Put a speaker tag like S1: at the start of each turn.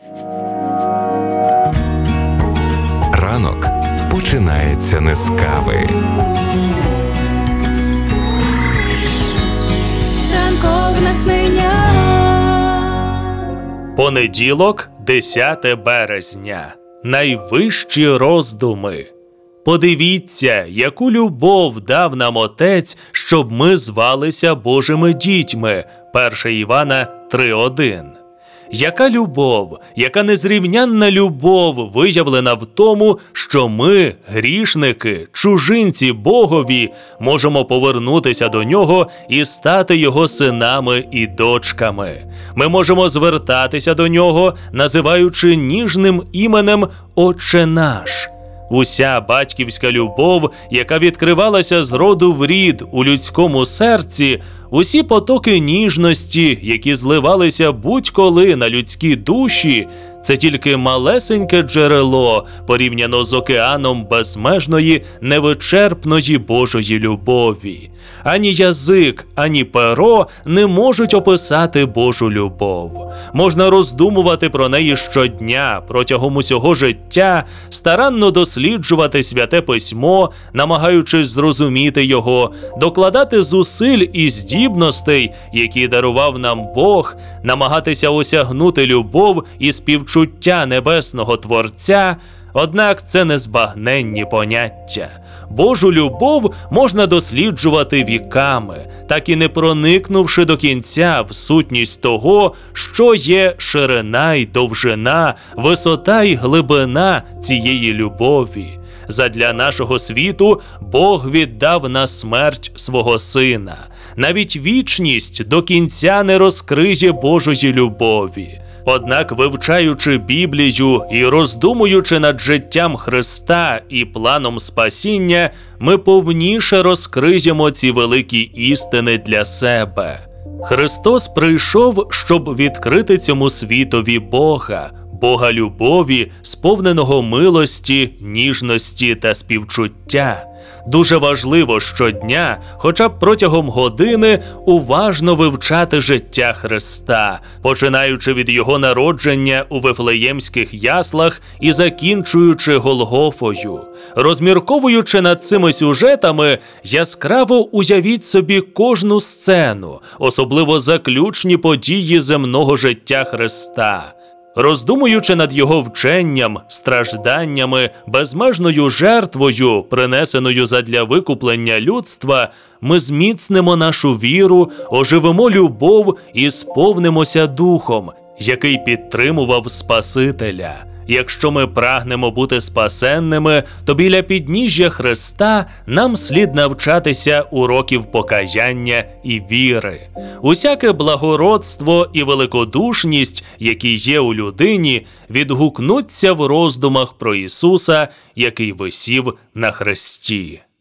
S1: Ранок починається не з кави.
S2: Ранкове натхнення.
S3: Понеділок, 10 березня. Найвищі роздуми. Подивіться, яку любов дав нам Отець, щоб ми звалися Божими дітьми. 1 Івана 3:1. Яка любов, яка незрівнянна любов виявлена в тому, що ми, грішники, чужинці Богові, можемо повернутися до Нього і стати Його синами і дочками. Ми можемо звертатися до Нього, називаючи ніжним іменем «Отче наш». Уся батьківська любов, яка відкривалася з роду в рід у людському серці, усі потоки ніжності, які зливалися будь-коли на людські душі, це тільки малесеньке джерело порівняно з океаном безмежної, невичерпної Божої любові. Ані язик, ані перо не можуть описати Божу любов. Можна роздумувати про неї щодня, протягом усього життя, старанно досліджувати Святе Письмо, намагаючись зрозуміти його, докладати зусиль і здібностей, які дарував нам Бог, намагатися осягнути любов і співчуття Небесного Творця, однак це незбагненні поняття. Божу любов можна досліджувати віками, так і не проникнувши до кінця в сутність того, що є ширина й довжина, висота й глибина цієї любові. Задля нашого світу Бог віддав на смерть свого Сина. Навіть вічність до кінця не розкриє Божої любові. Однак, вивчаючи Біблію і роздумуючи над життям Христа і планом спасіння, ми повніше розкриємо ці великі істини для себе. Христос прийшов, щоб відкрити цьому світові Бога, Бога любові, сповненого милості, ніжності та співчуття. Дуже важливо щодня, хоча б протягом години, уважно вивчати життя Христа, починаючи від Його народження у Вифлеємських яслах і закінчуючи Голгофою. Розмірковуючи над цими сюжетами, яскраво уявіть собі кожну сцену, особливо заключні події земного життя Христа. Роздумуючи над Його вченням, стражданнями, безмежною жертвою, принесеною задля викуплення людства, ми зміцнимо нашу віру, оживимо любов і сповнимося Духом, який підтримував Спасителя. Якщо ми прагнемо бути спасенними, то біля підніжжя Христа нам слід навчатися уроків покаяння і віри. Усяке благородство і великодушність, які є у людині, відгукнуться в роздумах про Ісуса, який висів на хресті.